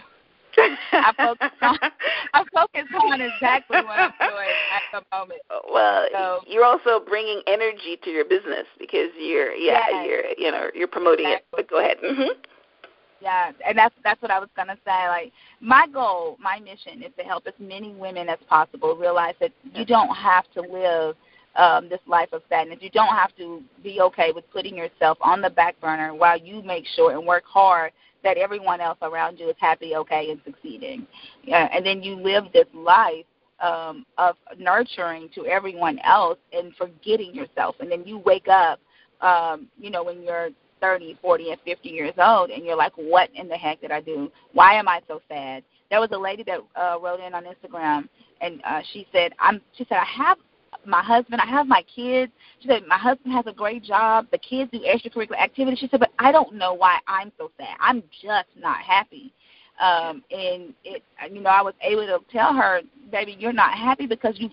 I focus on I focus on exactly what I'm doing at the moment. Well, so, you're also bringing energy to your business because you're yeah yes, you're you know you're promoting exactly. it. But go ahead. Mm-hmm. Yeah, and that's that's what I was gonna say. Like my goal, my mission is to help as many women as possible realize that you don't have to live um, this life of sadness. You don't have to be okay with putting yourself on the back burner while you make sure and work hard that everyone else around you is happy, okay, and succeeding. Yeah, and then you live this life um, of nurturing to everyone else and forgetting yourself. And then you wake up, um, you know, when you're thirty, forty, and fifty years old, and you're like, what in the heck did I do? Why am I so sad? There was a lady that uh, wrote in on Instagram, and uh, she said, "I'm." She said, I have my husband, I have my kids. She said, my husband has a great job. The kids do extracurricular activities. She said, but I don't know why I'm so sad. I'm just not happy. Um, and, it, you know, I was able to tell her, baby, you're not happy because you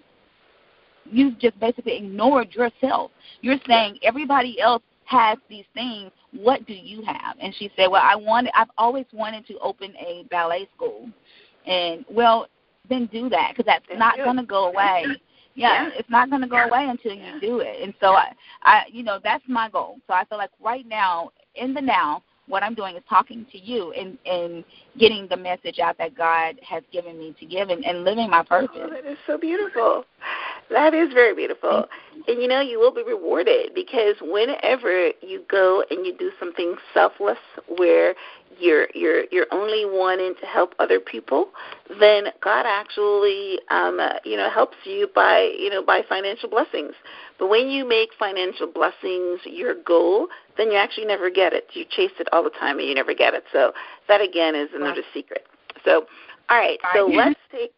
you've just basically ignored yourself. You're saying everybody else has these things. What do you have? And she said, well, I wanted, I've always wanted to open a ballet school. And, well, then do that because that's Thank not going to go away. Yeah, yeah, it's not going to go away until you yeah. do it. And so, I, I, you know, that's my goal. So I feel like right now, in the now, what I'm doing is talking to you and, and getting the message out that God has given me to give and, and living my purpose. Oh, that is so beautiful. That is very beautiful. And, you know, you will be rewarded because whenever you go and you do something selfless where you're you're you're only wanting to help other people, then God actually um, uh, you know helps you by you know by financial blessings. But when you make financial blessings your goal, then you actually never get it. You chase it all the time and you never get it. So that again is another secret. So all right, so let's take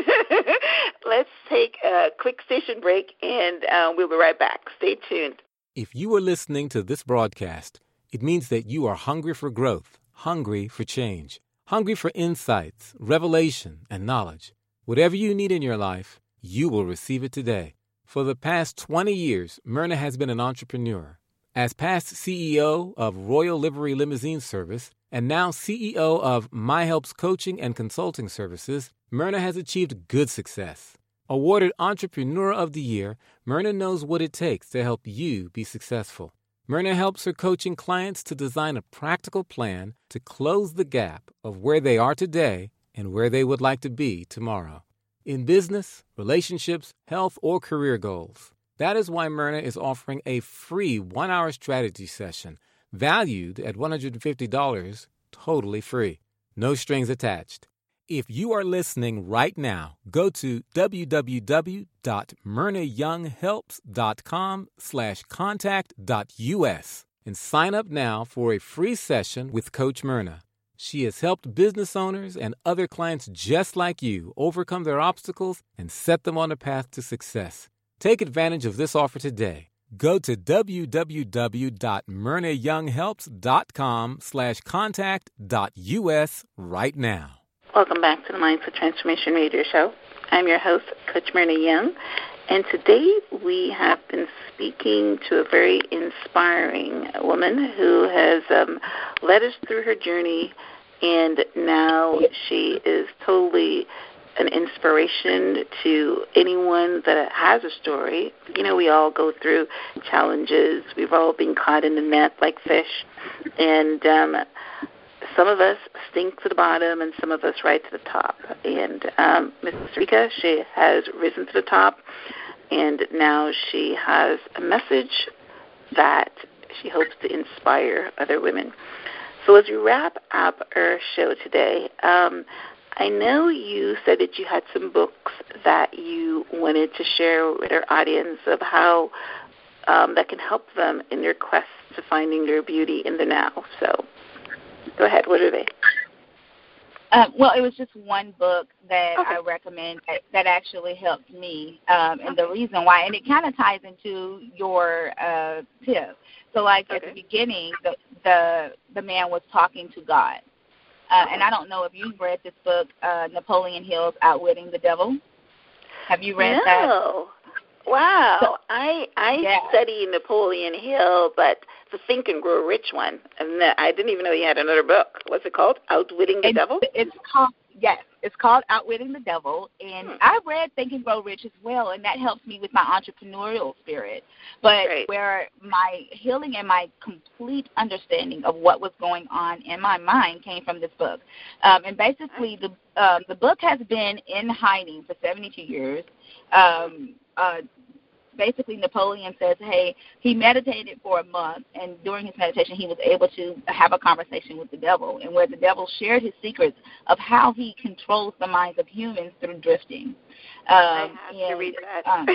let's take a quick station break and uh, we'll be right back. Stay tuned. If you are listening to this broadcast, it means that you are hungry for growth. Hungry for change, hungry for insights, revelation, and knowledge. Whatever you need in your life, you will receive it today. For the past twenty years, Myrna has been an entrepreneur. As past C E O of Royal Livery Limousine Service and now C E O of MyHelps Coaching and Consulting Services, Myrna has achieved good success. Awarded Entrepreneur of the Year, Myrna knows what it takes to help you be successful. Myrna helps her coaching clients to design a practical plan to close the gap of where they are today and where they would like to be tomorrow. In business, relationships, health, or career goals. That is why Myrna is offering a free one-hour strategy session valued at one hundred fifty dollars, totally free. No strings attached. If you are listening right now, go to www.myrnayounghelps.com slash contact.us and sign up now for a free session with Coach Myrna. She has helped business owners and other clients just like you overcome their obstacles and set them on a path to success. Take advantage of this offer today. Go to www.myrnayounghelps.com slash contact.us right now. Welcome back to the Mindset Transformation Radio Show. I'm your host, Coach Myrna Young, and today we have been speaking to a very inspiring woman who has um, led us through her journey, and now she is totally an inspiration to anyone that has a story. You know, we all go through challenges. We've all been caught in the net like fish, and um some of us stink to the bottom and some of us right to the top. And um, Miss Rika, she has risen to the top, and now she has a message that she hopes to inspire other women. So as we wrap up our show today, um, I know you said that you had some books that you wanted to share with our audience of how um, that can help them in their quest to finding their beauty in the now. So go ahead. What are they? Um, well, it was just one book that okay. I recommend that, that actually helped me, um, and okay. the reason why, and it kind of ties into your uh, tip. So, like okay. at the beginning, the, the the man was talking to God, uh, and I don't know if you've read this book, uh, Napoleon Hill's Outwitting the Devil. Have you read no. that? No. Wow. So, I I yeah. study Napoleon Hill, but the Think and Grow Rich one, and the, I didn't even know he had another book. What's it called? Outwitting the it's, Devil? It's called, yes, it's called Outwitting the Devil. And hmm. I read Think and Grow Rich as well, and that helps me with my entrepreneurial spirit. But right. where my healing and my complete understanding of what was going on in my mind came from this book. Um, and basically, the um, the book has been in hiding for seventy-two years. Um, uh, Basically, Napoleon says, hey, he meditated for a month, and during his meditation, he was able to have a conversation with the devil, and where the devil shared his secrets of how he controls the minds of humans through drifting. Um, I have and, to read that. Um,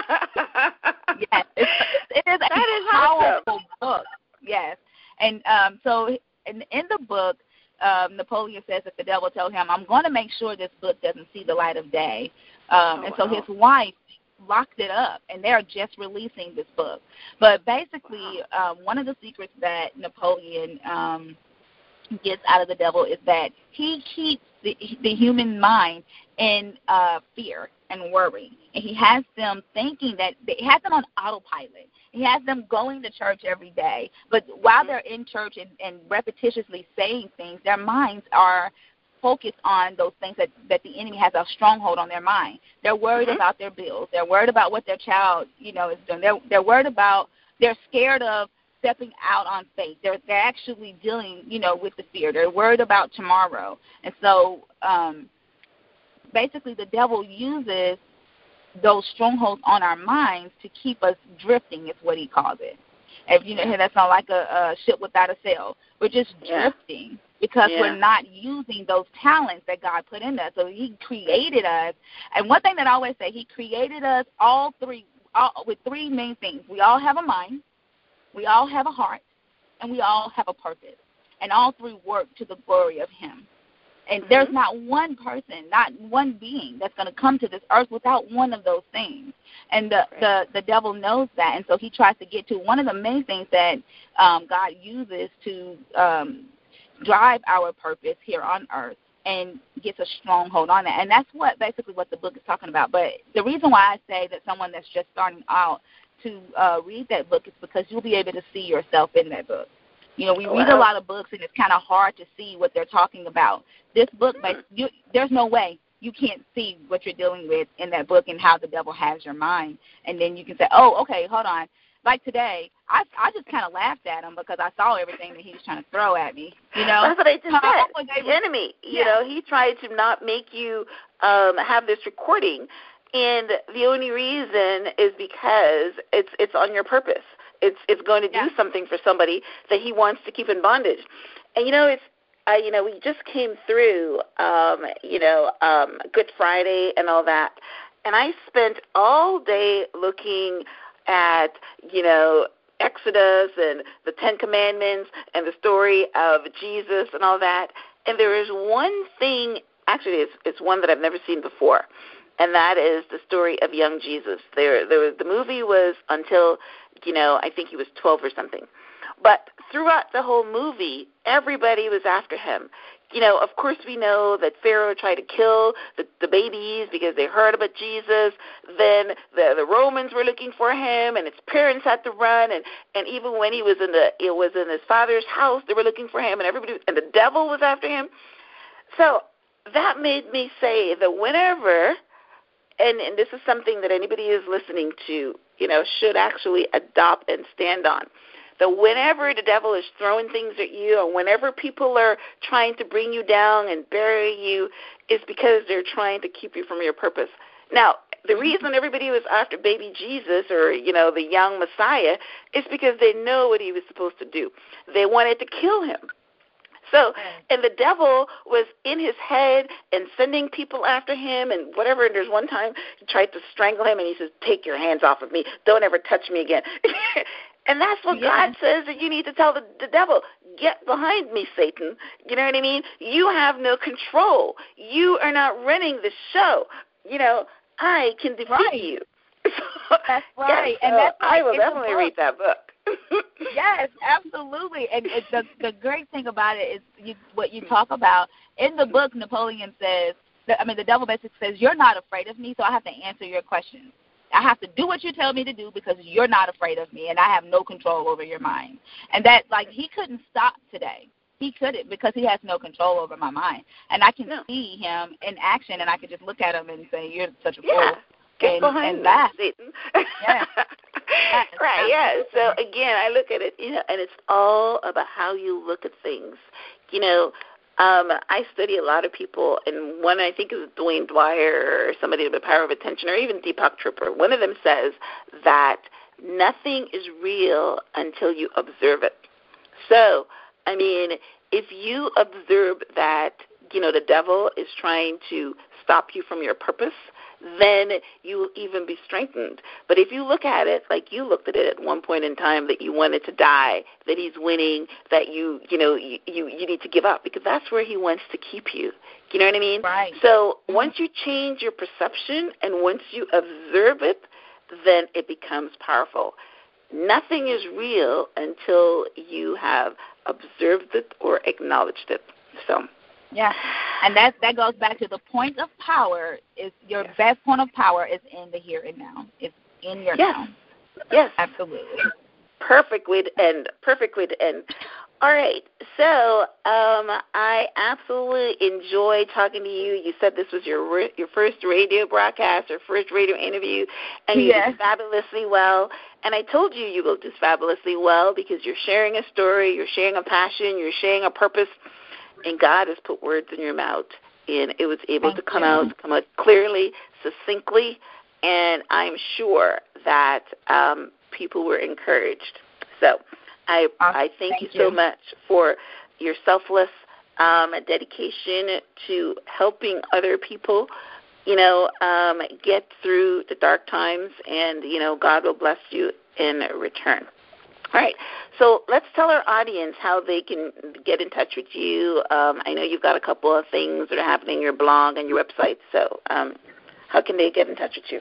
yes, it's, it is that a is powerful awesome. book. Yes, and um, so in, in the book, um, Napoleon says that the devil told him, I'm going to make sure this book doesn't see the light of day. Um, oh, and so wow. his wife locked it up, and they're just releasing this book. But basically, um, one of the secrets that Napoleon um, gets out of the devil is that he keeps the, the human mind in uh, fear and worry. And he has them thinking that – he has them on autopilot. He has them going to church every day. But while they're in church and, and repetitiously saying things, their minds are – focus on those things that, that the enemy has a stronghold on their mind. They're worried mm-hmm. about their bills. They're worried about what their child, you know, is doing. They're, they're worried about, they're scared of stepping out on faith. They're, they're actually dealing, you know, with the fear. They're worried about tomorrow. And so um, basically the devil uses those strongholds on our minds to keep us drifting is what he calls it. If you know, that sounds like a, a ship without a sail. We're just yeah. drifting. Because yeah. we're not using those talents that God put in us. So he created us. And one thing that I always say, he created us all three all, with three main things. We all have a mind, we all have a heart, and we all have a purpose. And all three work to the glory of him. And mm-hmm. there's not one person, not one being that's going to come to this earth without one of those things. And the, right. the, the devil knows that. And so he tries to get to one of the main things that um, God uses to um, – drive our purpose here on earth and gets a stronghold on that. And that's what basically what the book is talking about. But the reason why I say that someone that's just starting out to uh, read that book is because you'll be able to see yourself in that book. You know, we oh, read wow. a lot of books, and it's kind of hard to see what they're talking about. This book, mm-hmm. you, there's no way you can't see what you're dealing with in that book and how the devil has your mind. And then you can say, oh, okay, hold on. Like today, I I just kind of laughed at him because I saw everything that he was trying to throw at me. You know, that's what I just uh, said. The enemy. You yeah. know, he tried to not make you um, have this recording, and the only reason is because it's it's on your purpose. It's it's going to do yeah. something for somebody that he wants to keep in bondage. And you know, it's uh, you know, we just came through um, you know um, Good Friday and all that, and I spent all day looking at, you know, Exodus and the Ten Commandments and the story of Jesus and all that. And there is one thing, actually it's, it's one that I've never seen before, and that is the story of young Jesus. There, there was, the movie was until, you know, I think he was twelve or something. But throughout the whole movie, everybody was after him. You know, of course we know that Pharaoh tried to kill the, the babies because they heard about Jesus. Then the, the Romans were looking for him, and his parents had to run. And, and even when he was in the it was in his father's house, they were looking for him, and everybody and the devil was after him. So that made me say that whenever, and, and this is something that anybody is listening to, you know, should actually adopt and stand on. So whenever the devil is throwing things at you, or whenever people are trying to bring you down and bury you, it's because they're trying to keep you from your purpose. Now, the reason everybody was after baby Jesus, or, you know, the young Messiah, is because they know what he was supposed to do. They wanted to kill him. So, and the devil was in his head and sending people after him and whatever. And there's one time he tried to strangle him, and he says, take your hands off of me. Don't ever touch me again. And that's what yeah. God says that you need to tell the, the devil, get behind me, Satan. You know what I mean? You have no control. You are not running the show. You know, I can defeat right. you. That's right. Yes, so and that's like, I will definitely read that book. Yes, absolutely. And it, the the great thing about it is you, what you talk about. In the book, Napoleon says, I mean, the devil basically says, you're not afraid of me, so I have to answer your questions. I I have to do what you tell me to do because you're not afraid of me, and I have no control over your mind. And that, like, he couldn't stop today. He couldn't because he has no control over my mind. And I can no. see him in action, and I can just look at him and say, you're such a yeah. fool. Get and, behind and me, laugh. Satan. Yeah. Right, yeah. So, again, I look at it, you know, and it's all about how you look at things. You know, um, I study a lot of people, and one I think is Dwayne Dwyer or somebody with the Power of Attention, or even Deepak Chopra. One of them says that nothing is real until you observe it. So, I mean, if you observe that, you know, the devil is trying to stop you from your purpose, then you will even be strengthened. But if you look at it like you looked at it at one point in time, that you wanted to die, that he's winning, that you, you know, you, you, you need to give up, because that's where he wants to keep you. You know what I mean? Right. So once you change your perception and once you observe it, then it becomes powerful. Nothing is real until you have observed it or acknowledged it. So. Yeah, and that that goes back to the point of power. Is your yes. best point of power is in the here and now. It's in your yes. now. Yes, absolutely. Perfect way to end. Perfect way to end. All right. So um, I absolutely enjoyed talking to you. You said this was your your first radio broadcast or first radio interview, and you yes. did fabulously well. And I told you you will do fabulously well because you're sharing a story, you're sharing a passion, you're sharing a purpose. And God has put words in your mouth, and it was able Thank to come you. out, come out clearly, succinctly, and I'm sure that um, people were encouraged. So I awesome. I thank, thank you so you. much for your selfless um, dedication to helping other people, you know, um, get through the dark times, and, you know, God will bless you in return. All right, so let's tell our audience how they can get in touch with you. Um, I know you've got a couple of things that are happening in your blog and your website, so um, how can they get in touch with you?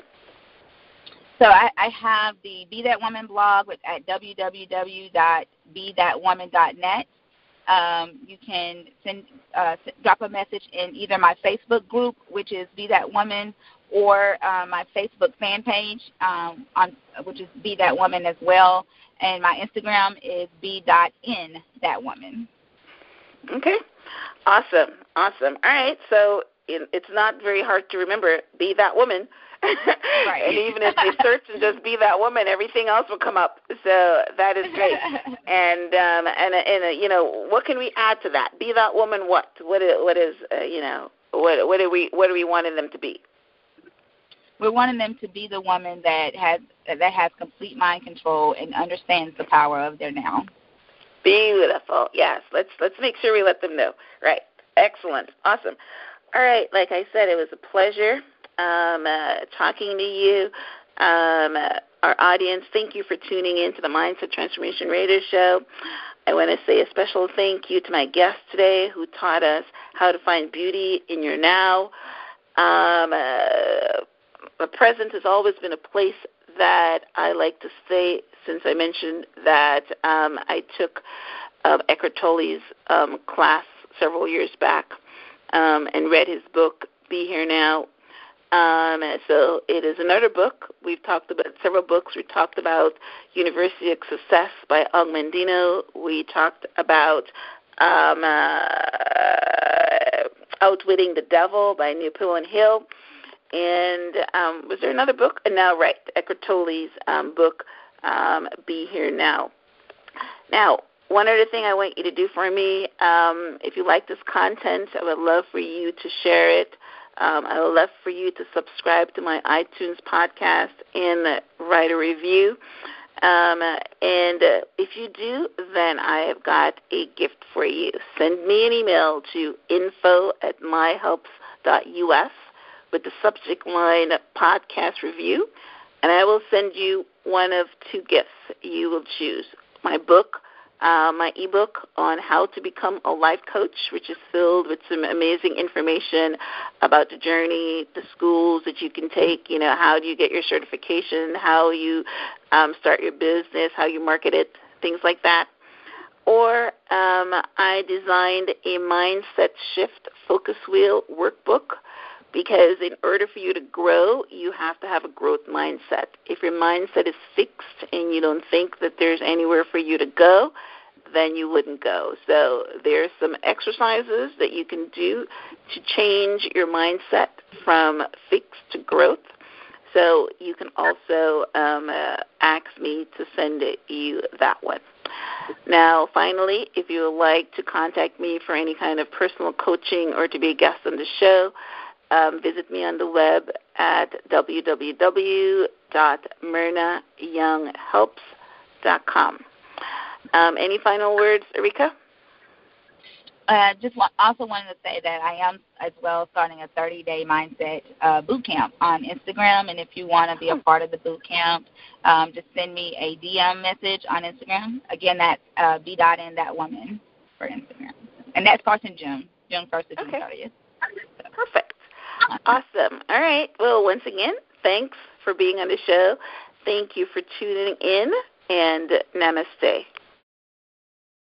So I, I have the Be That Woman blog with, at w w w dot be that woman dot net. Um, you can send uh, drop a message in either my Facebook group, which is Be That Woman, or uh, my Facebook fan page, um, on which is Be That Woman as well. And my Instagram is be dot in that woman. Okay. Awesome. Awesome. All right. So it, it's not very hard to remember, Be That Woman. Right. And even if they search and just Be That Woman, everything else will come up. So that is great. and, um, and, and uh, you know, what can we add to that? Be That Woman what? What is, what is uh, you know, what, what, are we, what are we wanting them to be? We're wanting them to be the woman that has that has complete mind control and understands the power of their now. Beautiful. Yes. Let's let's make sure we let them know. Right. Excellent. Awesome. All right. Like I said, it was a pleasure um, uh, talking to you. Um, uh, our audience, thank you for tuning in to the Mindset Transformation Radio Show. I want to say a special thank you to my guest today who taught us how to find beauty in your now. Um, uh, The present has always been a place that I like to stay, since I mentioned that um, I took uh, Eckhart Tolle's um, class several years back um, and read his book, Be Here Now. Um, so it is another book. We've talked about several books. We talked about University of Success by Og Mandino. We talked about um, uh, Outwitting the Devil by Napoleon Hill. And um, was there another book? And now, right, Eckhart Tolle's um, book, um, Be Here Now. Now, one other thing I want you to do for me, um, if you like this content, I would love for you to share it. Um, I would love for you to subscribe to my iTunes podcast and write a review. Um, and uh, if you do, then I have got a gift for you. Send me an email to info at myhelps dot u s with the subject line podcast review, and I will send you one of two gifts you will choose. My book, uh, my ebook on how to become a life coach, which is filled with some amazing information about the journey, the schools that you can take, you know, how do you get your certification, how you um, start your business, how you market it, things like that. Or um, I designed a mindset shift focus wheel workbook, because in order for you to grow, you have to have a growth mindset. If your mindset is fixed and you don't think that there's anywhere for you to go, then you wouldn't go. So there's some exercises that you can do to change your mindset from fixed to growth. So you can also um, uh, ask me to send it, you that one. Now, finally, if you would like to contact me for any kind of personal coaching or to be a guest on the show, um, visit me on the web at w w w dot myrna young helps dot com. Um, any final words, Erika? I uh, just want, also wanted to say that I am as well starting a thirty-day mindset uh, boot camp on Instagram, and if you want to be a part of the boot camp, um, just send me a D M message on Instagram. Again, that's uh, b dot n that woman for Instagram, and that starts in June, June first to June okay. thirtieth. So. Perfect. Awesome. All right. Well, once again, thanks for being on the show. Thank you for tuning in, and namaste.